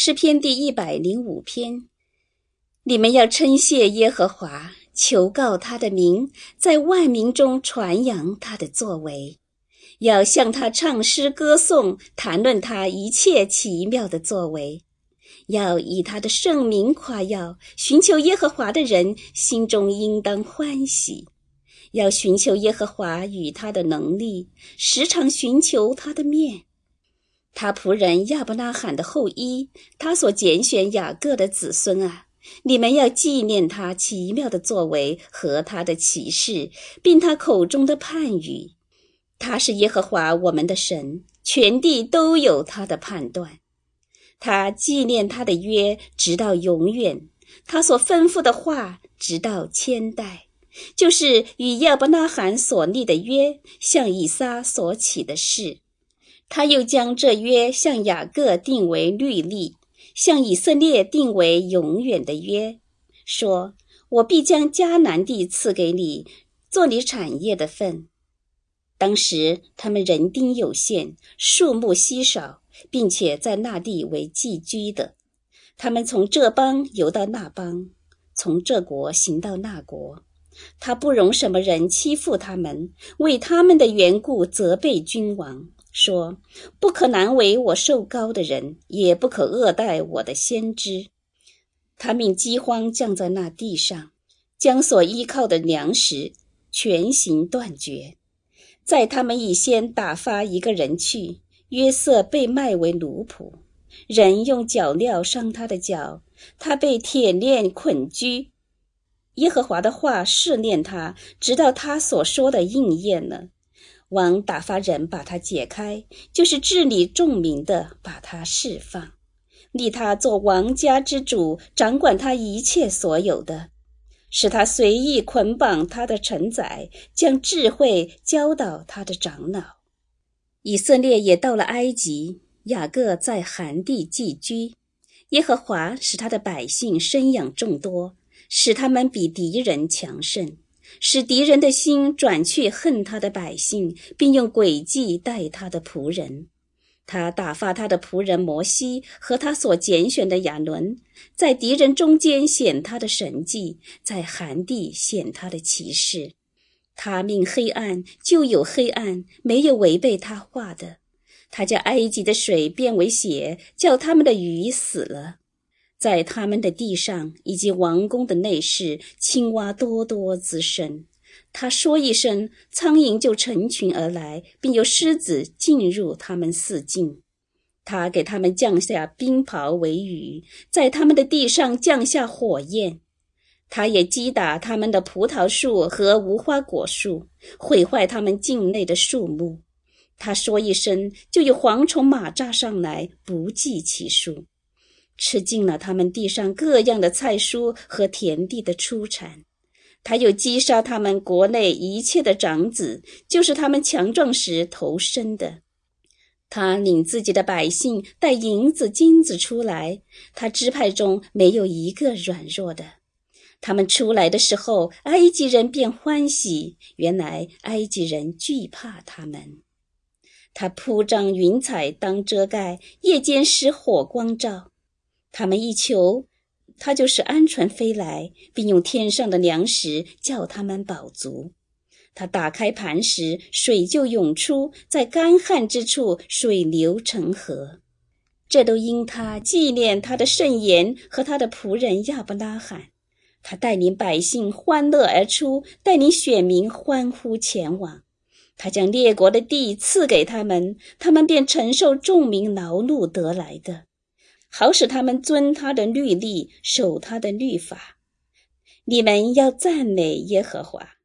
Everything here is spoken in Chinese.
诗篇第105篇。你们要称谢耶和华，求告他的名，在万民中传扬他的作为。要向他唱诗歌颂，谈论他一切奇妙的作为。要以他的圣名夸耀，寻求耶和华的人心中应当欢喜。要寻求耶和华与他的能力，时常寻求他的面。他仆人亚伯拉罕的后裔，他所拣选雅各的子孙啊，你们要纪念他奇妙的作为和他的奇事，并他口中的判语。他是耶和华我们的神，全地都有他的判断。他纪念他的约直到永远，他所吩咐的话直到千代，就是与亚伯拉罕所立的约，向以撒所起的誓。他又将这约向雅各定为律例，向以色列定为永远的约，说：我必将迦南地赐给你，做你产业的份。当时他们人丁有限，数目稀少，并且在那地为寄居的。他们从这邦游到那邦，从这国行到那国。他不容什么人欺负他们，为他们的缘故责备君王，说：不可难为我受膏的人，也不可恶待我的先知。他命饥荒降在那地上，将所依靠的粮食全行断绝。在他们以先打发一个人去，约瑟被卖为奴仆，人用脚镣伤他的脚，他被铁链捆拘。耶和华的话试炼他，直到他所说的应验了。王打发人把他解开，就是治理众民的，把他释放，立他做王家之主，掌管他一切所有的，使他随意捆绑他的臣宰，将智慧教导他的长老。以色列也到了埃及，雅各在含地寄居。耶和华使他的百姓生养众多，使他们比敌人强盛，使敌人的心转去恨他的百姓，并用诡计待他的仆人。他打发他的仆人摩西和他所拣选的亚伦，在敌人中间显他的神迹，在含地显他的奇事。他命黑暗，就有黑暗，没有违背他话的。他叫埃及的水变为血，叫他们的鱼死了。在他们的地上以及王宫的内室，青蛙多多滋生。他说一声，苍蝇就成群而来，并有狮子进入他们四境。他给他们降下冰雹为雨，在他们的地上降下火焰。他也击打他们的葡萄树和无花果树，毁坏他们境内的树木。他说一声，就有蝗虫蚂蚱上来，不计其数，吃尽了他们地上各样的菜蔬和田地的出产。他又击杀他们国内一切的长子，就是他们强壮时头生的。他领自己的百姓带银子金子出来，他支派中没有一个软弱的。他们出来的时候，埃及人便欢喜，原来埃及人惧怕他们。他铺张云彩当遮盖，夜间使火光照。他们一求，他就使鹌鹑飞来，并用天上的粮食叫他们饱足。他打开磐石，水就涌出，在干旱之处水流成河。这都因他纪念他的圣言和他的仆人亚伯拉罕。他带领百姓欢乐而出，带领选民欢呼前往。他将列国的地赐给他们，他们便承受众民劳碌得来的，好使他们遵他的律例，守他的律法。你们要赞美耶和华。